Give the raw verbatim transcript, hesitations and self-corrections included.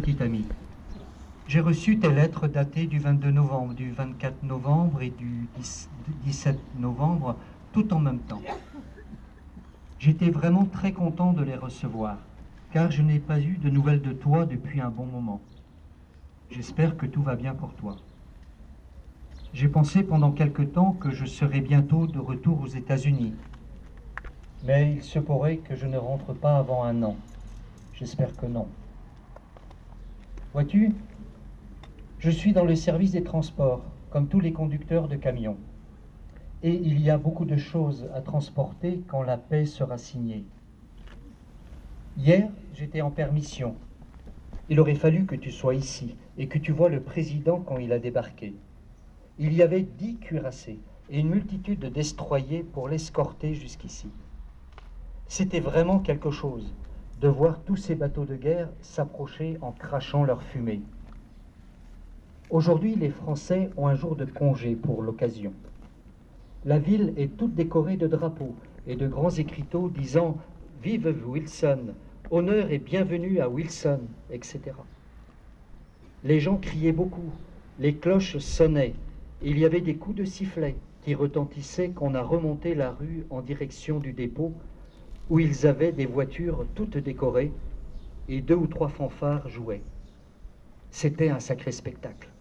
petit ami. J'ai reçu tes lettres datées du vingt-deux novembre, du vingt-quatre novembre et du dix-sept novembre, tout en même temps. J'étais vraiment très content de les recevoir, car je n'ai pas eu de nouvelles de toi depuis un bon moment. J'espère que tout va bien pour toi. J'ai pensé pendant quelque temps que je serais bientôt de retour aux États-Unis. Mais il se pourrait que je ne rentre pas avant un an. J'espère que non. Vois-tu, je suis dans le service des transports, comme tous les conducteurs de camions. Et il y a beaucoup de choses à transporter quand la paix sera signée. Hier, j'étais en permission. Il aurait fallu que tu sois ici et que tu vois le président quand il a débarqué. Il y avait dix cuirassés et une multitude de destroyers pour l'escorter jusqu'ici. C'était vraiment quelque chose de voir tous ces bateaux de guerre s'approcher en crachant leur fumée. Aujourd'hui, les Français ont un jour de congé pour l'occasion. La ville est toute décorée de drapeaux et de grands écriteaux disant « Vive Wilson »,« Honneur et bienvenue à Wilson », et cetera. Les gens criaient beaucoup, les cloches sonnaient, et il y avait des coups de sifflet qui retentissaient quand on a remonté la rue en direction du dépôt, où ils avaient des voitures toutes décorées, et deux ou trois fanfares jouaient. C'était un sacré spectacle.